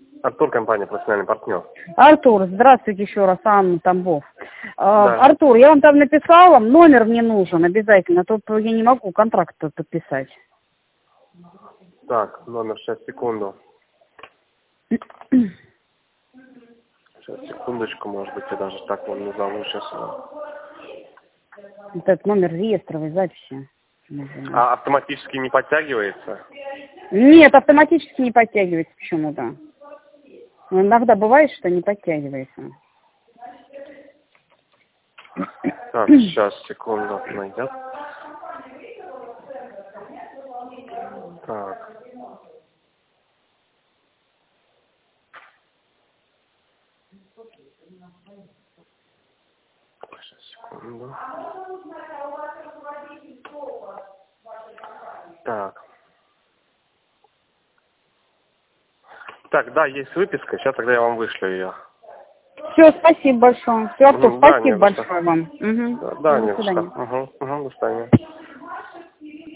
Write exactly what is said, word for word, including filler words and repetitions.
Артур, компания «Профессиональный партнер». Артур, здравствуйте еще раз, Анна Тамбов. Да. Артур, я вам там написала, номер мне нужен обязательно, тут я не могу контракт подписать. Так, номер, сейчас, секунду. Сейчас, секундочку, может быть, я даже так вам назову сейчас. Этот номер реестровой записи. А автоматически не подтягивается? Нет, автоматически не подтягивается почему-то. Иногда бывает, что не подтягивается. Так, сейчас, секунду, найдет. Так. Сейчас, секунду. Так. Так, да, есть выписка, сейчас тогда я вам вышлю ее. Все, спасибо большое. Все, Артур, Угу, да, спасибо не за что. большое вам. Угу. Да, да, До не за что. свидания. Угу, угу, до свидания.